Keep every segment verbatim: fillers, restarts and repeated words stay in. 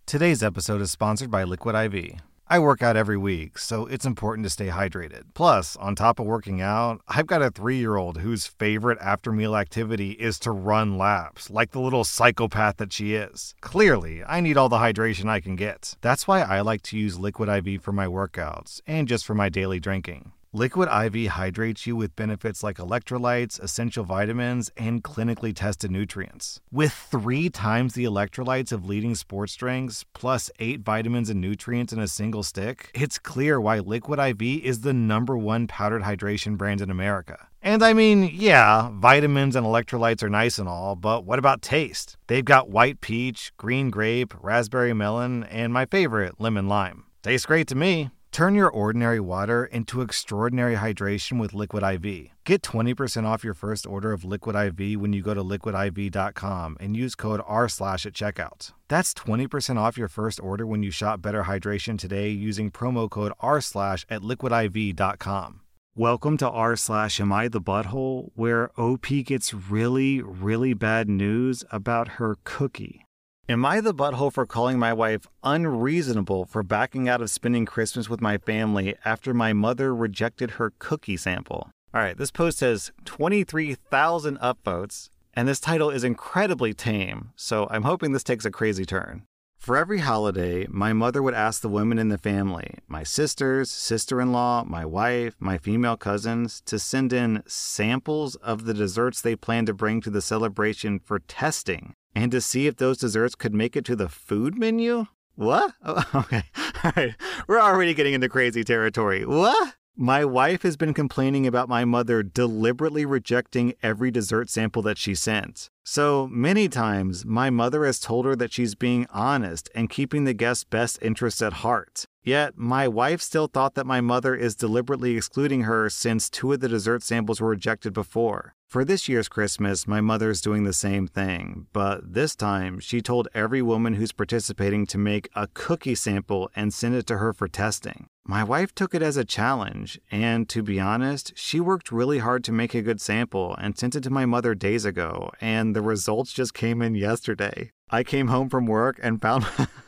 Today's episode is sponsored by Liquid I V. I work out every week, so it's important to stay hydrated. Plus, on top of working out, I've got a three-year-old whose favorite after-meal activity is to run laps, like the little psychopath that she is. Clearly, I need all the hydration I can get. That's why I like to use Liquid I V for my workouts, and just for my daily drinking. Liquid I V hydrates you with benefits like electrolytes, essential vitamins, and clinically tested nutrients. With three times the electrolytes of leading sports drinks, plus eight vitamins and nutrients in a single stick, it's clear why Liquid I V is the number one powdered hydration brand in America. And I mean, yeah, vitamins and electrolytes are nice and all, but what about taste? They've got white peach, green grape, raspberry melon, and my favorite, lemon lime. Tastes great to me. Turn your ordinary water into extraordinary hydration with Liquid I V. Get twenty percent off your first order of Liquid I V when you go to liquid I V dot com and use code R slash at checkout. That's twenty percent off your first order when you shop Better Hydration today using promo code R slash at liquid I V dot com. Welcome to R slash Am I the Butthole, where O P gets really, really bad news about her cookie. Am I the butthole for calling my wife unreasonable for backing out of spending Christmas with my family after my mother rejected her cookie sample? All right, this post has twenty-three thousand upvotes, and this title is incredibly tame, so I'm hoping this takes a crazy turn. For every holiday, my mother would ask the women in the family, my sisters, sister-in-law, my wife, my female cousins, to send in samples of the desserts they planned to bring to the celebration for testing, and to see if those desserts could make it to the food menu? What? Oh, okay. All right. We're already getting into crazy territory. What? My wife has been complaining about my mother deliberately rejecting every dessert sample that she sent. So many times, my mother has told her that she's being honest and keeping the guest's best interests at heart. Yet, my wife still thought that my mother is deliberately excluding her since two of the dessert samples were rejected before. For this year's Christmas, my mother's doing the same thing, but this time, she told every woman who's participating to make a cookie sample and send it to her for testing. My wife took it as a challenge, and to be honest, she worked really hard to make a good sample and sent it to my mother days ago, and the results just came in yesterday. I came home from work and found...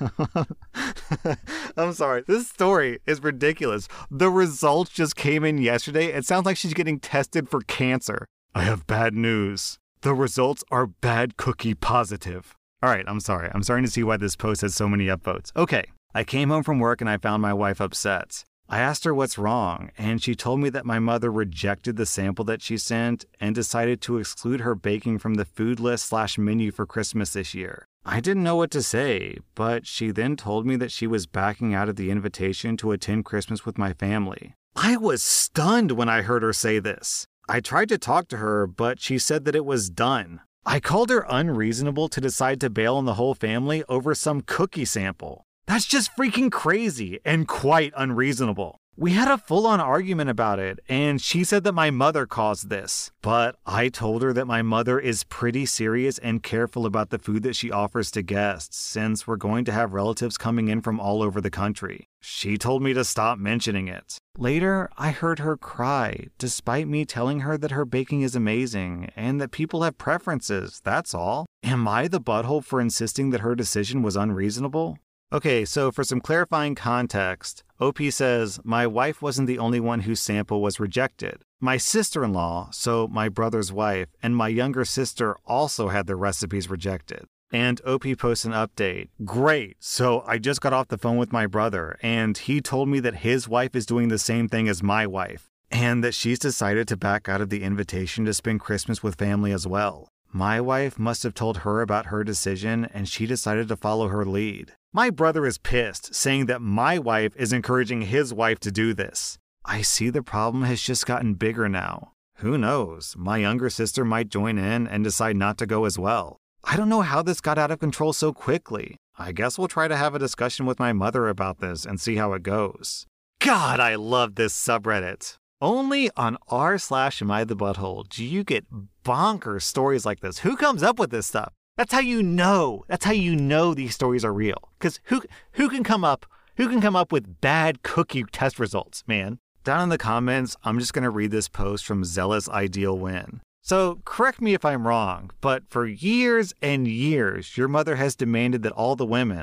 I'm sorry, this story is ridiculous. The results just came in yesterday. It sounds like she's getting tested for cancer. I have bad news. The results are bad cookie positive. All right, I'm sorry. I'm starting to see why this post has so many upvotes. Okay, I came home from work and I found my wife upset. I asked her what's wrong, and she told me that my mother rejected the sample that she sent and decided to exclude her baking from the food list slash menu for Christmas this year. I didn't know what to say, but she then told me that she was backing out of the invitation to attend Christmas with my family. I was stunned when I heard her say this. I tried to talk to her, but she said that it was done. I called her unreasonable to decide to bail on the whole family over some cookie sample. That's just freaking crazy and quite unreasonable. We had a full-on argument about it, and she said that my mother caused this. But I told her that my mother is pretty serious and careful about the food that she offers to guests, since we're going to have relatives coming in from all over the country. She told me to stop mentioning it. Later, I heard her cry, despite me telling her that her baking is amazing and that people have preferences, that's all. Am I the butthole for insisting that her decision was unreasonable? Okay, so for some clarifying context, O P says, my wife wasn't the only one whose sample was rejected. My sister-in-law, so my brother's wife, and my younger sister also had their recipes rejected. And O P posts an update. Great, so I just got off the phone with my brother, and he told me that his wife is doing the same thing as my wife, and that she's decided to back out of the invitation to spend Christmas with family as well. My wife must have told her about her decision, and she decided to follow her lead. My brother is pissed, saying that my wife is encouraging his wife to do this. I see the problem has just gotten bigger now. Who knows? My younger sister might join in and decide not to go as well. I don't know how this got out of control so quickly. I guess we'll try to have a discussion with my mother about this and see how it goes. God, I love this subreddit. Only on r slash am I the butthole do you get bonkers stories like this. Who comes up with this stuff? That's how you know. That's how you know these stories are real. Because who who can come up who can come up with bad cookie test results, man? Down in the comments, I'm just gonna read this post from Zealous Ideal Win. So correct me if I'm wrong, but for years and years, your mother has demanded that all the women,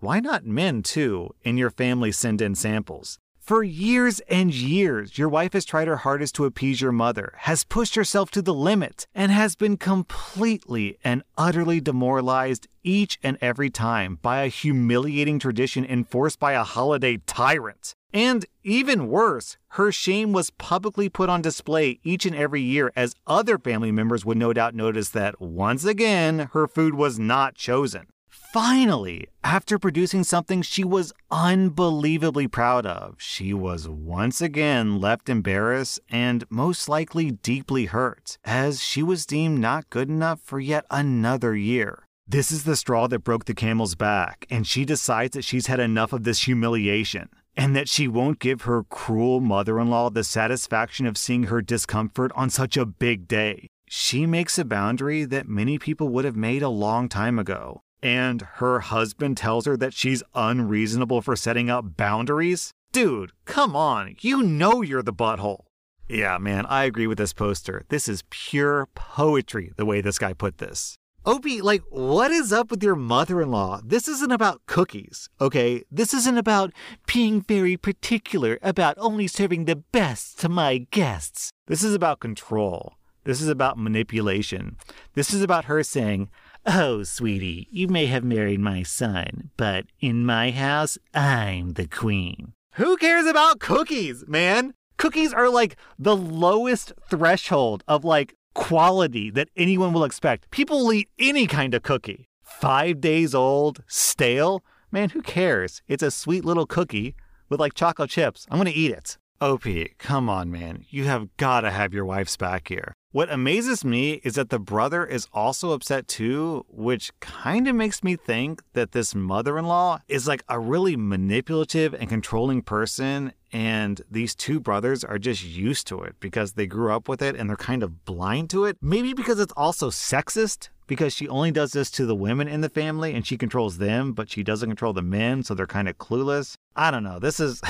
why not men too, in your family send in samples? For years and years, your wife has tried her hardest to appease your mother, has pushed herself to the limit, and has been completely and utterly demoralized each and every time by a humiliating tradition enforced by a holiday tyrant. And even worse, her shame was publicly put on display each and every year as other family members would no doubt notice that, once again, her food was not chosen. Finally, after producing something she was unbelievably proud of, she was once again left embarrassed and most likely deeply hurt, as she was deemed not good enough for yet another year. This is the straw that broke the camel's back, and she decides that she's had enough of this humiliation, and that she won't give her cruel mother-in-law the satisfaction of seeing her discomfort on such a big day. She makes a boundary that many people would have made a long time ago. And her husband tells her that she's unreasonable for setting up boundaries? Dude, come on, you know you're the butthole. Yeah, man, I agree with this poster. This is pure poetry, the way this guy put this. Opie, like, what is up with your mother-in-law? This isn't about cookies, okay? This isn't about being very particular about only serving the best to my guests. This is about control. This is about manipulation. This is about her saying, "Oh, sweetie, you may have married my son, but in my house, I'm the queen." Who cares about cookies, man? Cookies are like the lowest threshold of like quality that anyone will expect. People will eat any kind of cookie. Five days old, stale? Man, who cares? It's a sweet little cookie with like chocolate chips. I'm going to eat it. O P, come on, man. You have got to have your wife's back here. What amazes me is that the brother is also upset too, which kind of makes me think that this mother-in-law is like a really manipulative and controlling person, and these two brothers are just used to it because they grew up with it and they're kind of blind to it. Maybe because it's also sexist, because she only does this to the women in the family and she controls them, but she doesn't control the men, so they're kind of clueless. I don't know. This is...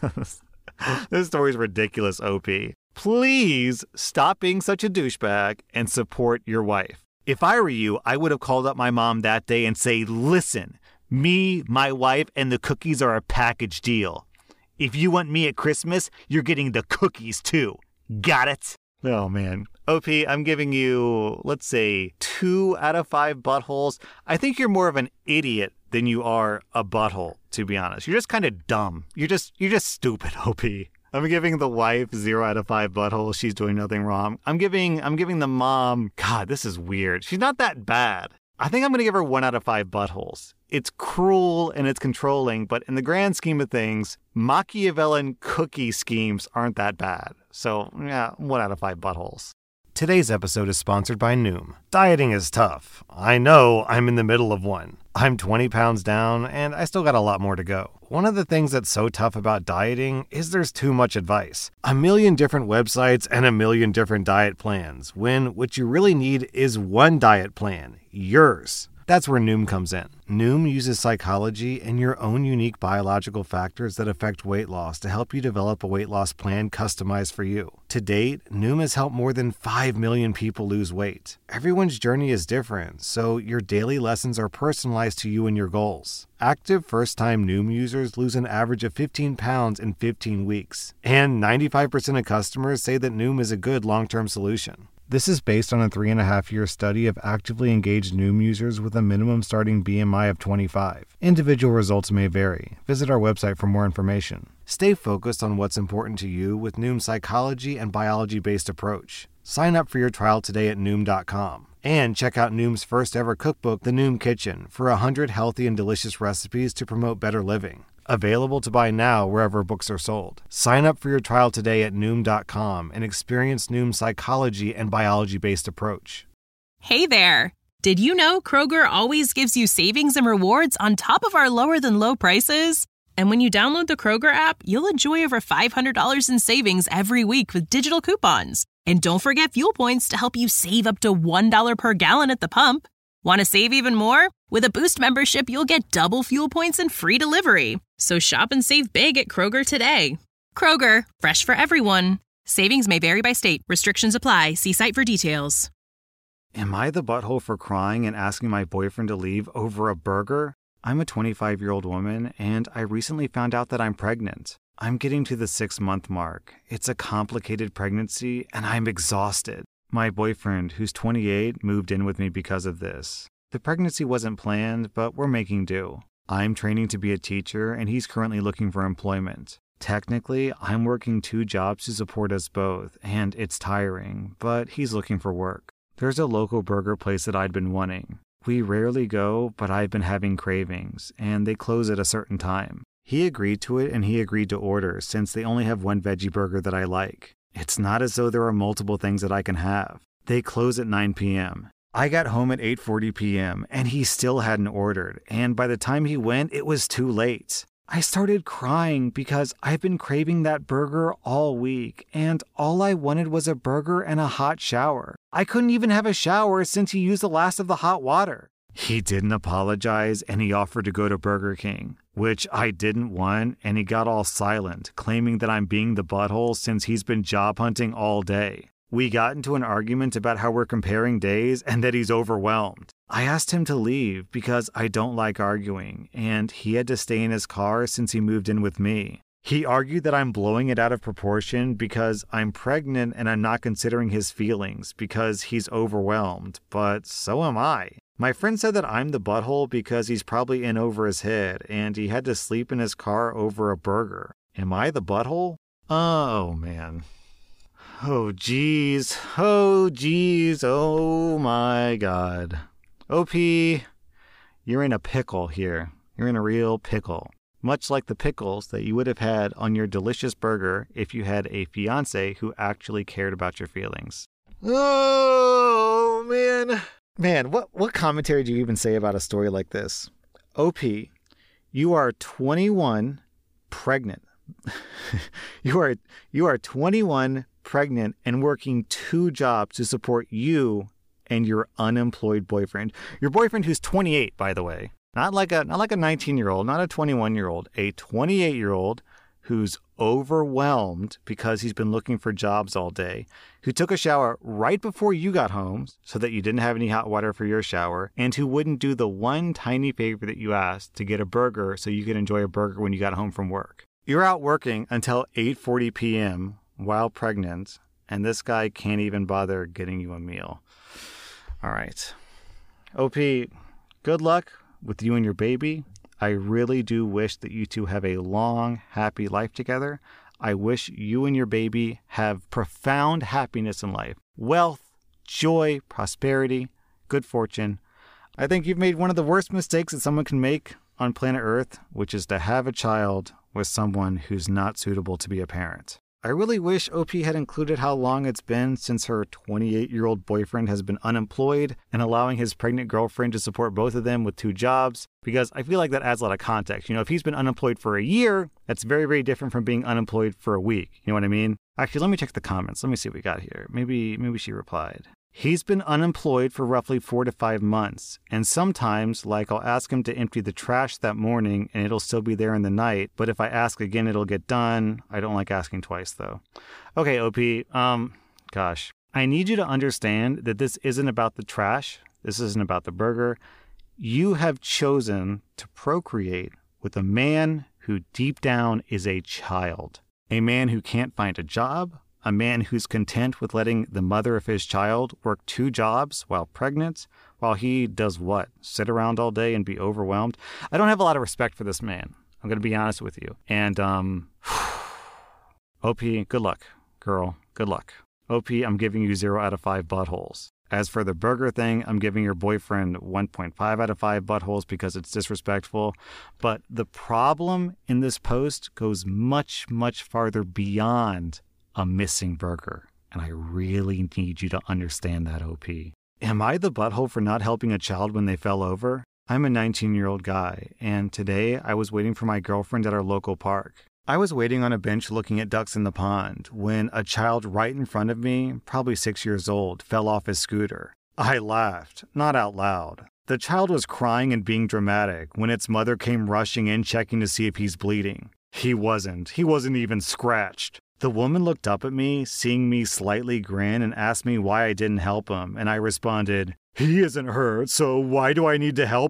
This story's ridiculous, O P. Please stop being such a douchebag and support your wife. If I were you, I would have called up my mom that day and say, "Listen, me, my wife, and the cookies are a package deal. If you want me at Christmas, you're getting the cookies too. Got it?" Oh, man. O P, I'm giving you, let's say, two out of five buttholes. I think you're more of an idiot than you are a butthole, to be honest. You're just kind of dumb. You're just you're just stupid, O P. I'm giving the wife zero out of five buttholes. She's doing nothing wrong. I'm giving I'm giving the mom, God, this is weird. She's not that bad. I think I'm going to give her one out of five buttholes. It's cruel and it's controlling, but in the grand scheme of things, Machiavellian cookie schemes aren't that bad. So, yeah, one out of five buttholes. Today's episode is sponsored by Noom. Dieting is tough. I know, I'm in the middle of one. I'm twenty pounds down, and I still got a lot more to go. One of the things that's so tough about dieting is there's too much advice. A million different websites and a million different diet plans, when what you really need is one diet plan, yours. That's where Noom comes in. Noom uses psychology and your own unique biological factors that affect weight loss to help you develop a weight loss plan customized for you. To date, Noom has helped more than five million people lose weight. Everyone's journey is different, so your daily lessons are personalized to you and your goals. Active first-time Noom users lose an average of fifteen pounds in fifteen weeks. And ninety-five percent of customers say that Noom is a good long-term solution. This is based on a three and a half year study of actively engaged Noom users with a minimum starting B M I of twenty-five. Individual results may vary. Visit our website for more information. Stay focused on what's important to you with Noom's psychology and biology-based approach. Sign up for your trial today at Noom dot com. And check out Noom's first ever cookbook, The Noom Kitchen, for one hundred healthy and delicious recipes to promote better living. Available to buy now wherever books are sold. Sign up for your trial today at Noom dot com and experience Noom's psychology and biology-based approach. Hey there! Did you know Kroger always gives you savings and rewards on top of our lower-than-low prices? And when you download the Kroger app, you'll enjoy over five hundred dollars in savings every week with digital coupons. And don't forget fuel points to help you save up to one dollar per gallon at the pump. Want to save even more? With a Boost membership, you'll get double fuel points and free delivery. So shop and save big at Kroger today. Kroger, fresh for everyone. Savings may vary by state. Restrictions apply. See site for details. Am I the butthole for crying and asking my boyfriend to leave over a burger? I'm a twenty-five-year-old woman, and I recently found out that I'm pregnant. I'm getting to the six-month mark. It's a complicated pregnancy, and I'm exhausted. My boyfriend, who's twenty-eight, moved in with me because of this. The pregnancy wasn't planned, but we're making do. I'm training to be a teacher, and he's currently looking for employment. Technically, I'm working two jobs to support us both, and it's tiring, but he's looking for work. There's a local burger place that I'd been wanting. We rarely go, but I've been having cravings, and they close at a certain time. He agreed to it, and he agreed to order, since they only have one veggie burger that I like. It's not as though there are multiple things that I can have. They close at nine p.m. I got home at eight forty p.m., and he still hadn't ordered, and by the time he went, it was too late. I started crying because I've been craving that burger all week, and all I wanted was a burger and a hot shower. I couldn't even have a shower since he used the last of the hot water. He didn't apologize, and he offered to go to Burger King, which I didn't want, and he got all silent, claiming that I'm being the butthole since he's been job hunting all day. We got into an argument about how we're comparing days and that he's overwhelmed. I asked him to leave because I don't like arguing, and he had to stay in his car since he moved in with me. He argued that I'm blowing it out of proportion because I'm pregnant and I'm not considering his feelings because he's overwhelmed, but so am I. My friend said that I'm the butthole because he's probably in over his head and he had to sleep in his car over a burger. Am I the butthole? Oh, man. Oh, geez. Oh, geez. Oh, my God. O P, you're in a pickle here. You're in a real pickle. Much like the pickles that you would have had on your delicious burger if you had a fiancé who actually cared about your feelings. Oh, man. Man, what, what commentary do you even say about a story like this? O P, you are twenty-one, pregnant. you are you are twenty-one, pregnant, and working two jobs to support you and your unemployed boyfriend. Your boyfriend who's twenty-eight, by the way. Not like a not like a nineteen-year-old, not a twenty-one-year-old, a twenty-eight-year-old who's overwhelmed because he's been looking for jobs all day, who took a shower right before you got home so that you didn't have any hot water for your shower, and who wouldn't do the one tiny favor that you asked to get a burger so you could enjoy a burger when you got home from work. You're out working until eight forty p.m. while pregnant, and this guy can't even bother getting you a meal. All right. O P, good luck with you and your baby. I really do wish that you two have a long, happy life together. I wish you and your baby have profound happiness in life. Wealth, joy, prosperity, good fortune. I think you've made one of the worst mistakes that someone can make on planet Earth, which is to have a child with someone who's not suitable to be a parent. I really wish O P had included how long it's been since her twenty-eight-year-old boyfriend has been unemployed and allowing his pregnant girlfriend to support both of them with two jobs, because I feel like that adds a lot of context. You know, if he's been unemployed for a year, that's very, very different from being unemployed for a week. You know what I mean? Actually, let me check the comments. Let me see what we got here. Maybe, maybe she replied. He's been unemployed for roughly four to five months, and sometimes, like, I'll ask him to empty the trash that morning and it'll still be there in the night, but if I ask again, it'll get done. I don't like asking twice, though. Okay, O P, um, gosh, I need you to understand that this isn't about the trash. This isn't about the burger. You have chosen to procreate with a man who deep down is a child, a man who can't find a job, a man who's content with letting the mother of his child work two jobs while pregnant, while he does what? Sit around all day and be overwhelmed? I don't have a lot of respect for this man. I'm going to be honest with you. And, um, O P, good luck, girl. Good luck. O P, I'm giving you zero out of five buttholes. As for the burger thing, I'm giving your boyfriend one point five out of five buttholes because it's disrespectful. But the problem in this post goes much, much farther beyond a missing burger, and I really need you to understand that, O P. Am I the butthole for not helping a child when they fell over? I'm a nineteen-year-old guy, and today I was waiting for my girlfriend at our local park. I was waiting on a bench looking at ducks in the pond when a child right in front of me, probably six years old, fell off his scooter. I laughed, not out loud. The child was crying and being dramatic when its mother came rushing in checking to see if he's bleeding. He wasn't. He wasn't even scratched. The woman looked up at me, seeing me slightly grin, and asked me why I didn't help him, and I responded, "He isn't hurt, so why do I need to help him?"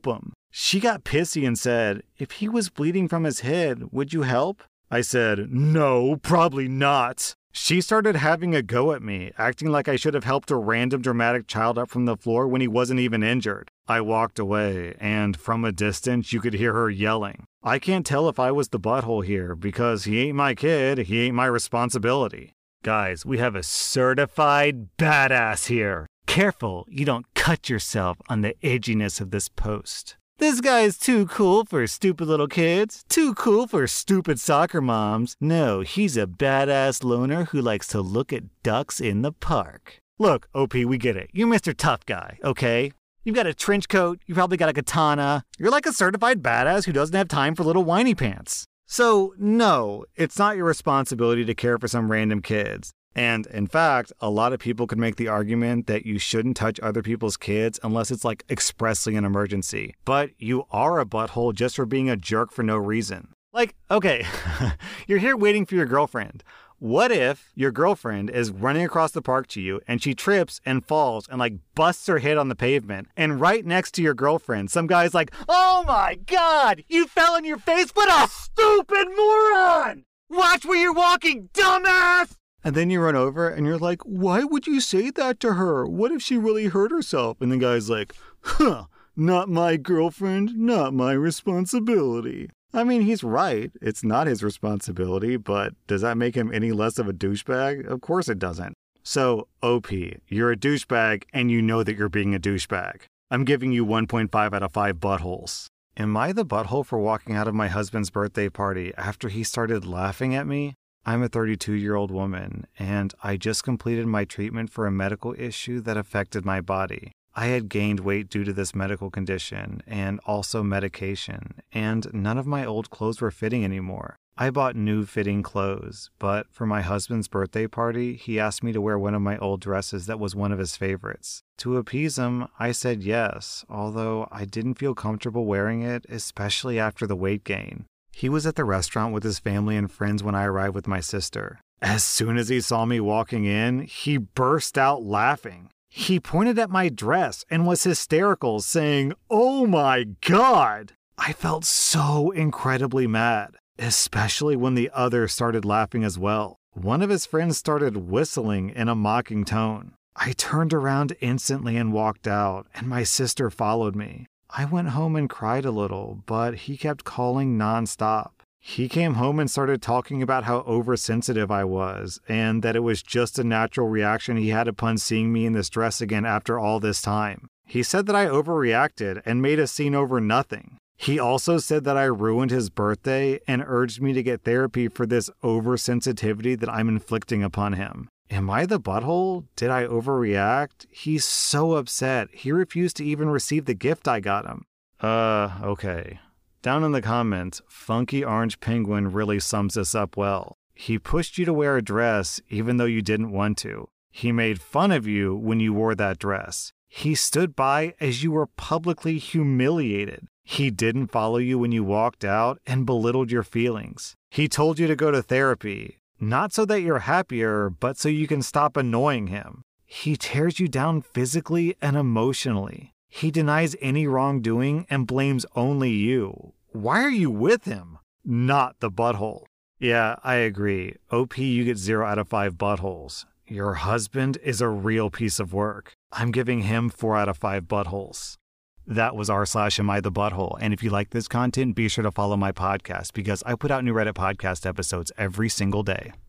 She got pissy and said, if he was bleeding from his head, would you help? I said, no, probably not. She started having a go at me, acting like I should have helped a random dramatic child up from the floor when he wasn't even injured. I walked away, and from a distance, you could hear her yelling. I can't tell if I was the butthole here, because he ain't my kid, he ain't my responsibility. Guys, we have a certified badass here. Careful, you don't cut yourself on the edginess of this post. This guy's too cool for stupid little kids, too cool for stupid soccer moms. No, he's a badass loner who likes to look at ducks in the park. Look, O P, we get it. You're Mister Tough Guy, okay? You've got a trench coat, you probably got a katana. You're like a certified badass who doesn't have time for little whiny pants. So, no, it's not your responsibility to care for some random kids. And, in fact, a lot of people could make the argument that you shouldn't touch other people's kids unless it's, like, expressly an emergency. But you are a butthole just for being a jerk for no reason. Like, okay, you're here waiting for your girlfriend. What if your girlfriend is running across the park to you and she trips and falls and, like, busts her head on the pavement, and right next to your girlfriend, some guy's like, oh my God, you fell on your face? What a stupid moron! Watch where you're walking, dumbass! And then you run over and you're like, why would you say that to her? What if she really hurt herself? And the guy's like, huh, not my girlfriend, not my responsibility. I mean, he's right. It's not his responsibility, but does that make him any less of a douchebag? Of course it doesn't. So, O P, you're a douchebag and you know that you're being a douchebag. I'm giving you one point five out of five buttholes. Am I the butthole for walking out of my husband's birthday party after he started laughing at me? I'm a thirty-two-year-old woman, and I just completed my treatment for a medical issue that affected my body. I had gained weight due to this medical condition, and also medication, and none of my old clothes were fitting anymore. I bought new fitting clothes, but for my husband's birthday party, he asked me to wear one of my old dresses that was one of his favorites. To appease him, I said yes, although I didn't feel comfortable wearing it, especially after the weight gain. He was at the restaurant with his family and friends when I arrived with my sister. As soon as he saw me walking in, he burst out laughing. He pointed at my dress and was hysterical, saying, "Oh my God!" I felt so incredibly mad, especially when the others started laughing as well. One of his friends started whistling in a mocking tone. I turned around instantly and walked out, and my sister followed me. I went home and cried a little, but he kept calling nonstop. He came home and started talking about how oversensitive I was, and that it was just a natural reaction he had upon seeing me in this dress again after all this time. He said that I overreacted and made a scene over nothing. He also said that I ruined his birthday and urged me to get therapy for this oversensitivity that I'm inflicting upon him. Am I the butthole? Did I overreact? He's so upset. He refused to even receive the gift I got him. Uh, okay. Down in the comments, Funky Orange Penguin really sums this up well. He pushed you to wear a dress even though you didn't want to. He made fun of you when you wore that dress. He stood by as you were publicly humiliated. He didn't follow you when you walked out and belittled your feelings. He told you to go to therapy. Not so that you're happier, but so you can stop annoying him. He tears you down physically and emotionally. He denies any wrongdoing and blames only you. Why are you with him? Not the butthole. Yeah, I agree. O P, you get zero out of five buttholes. Your husband is a real piece of work. I'm giving him four out of five buttholes. That was r slash am I the butthole. And if you like this content, be sure to follow my podcast because I put out new Reddit podcast episodes every single day.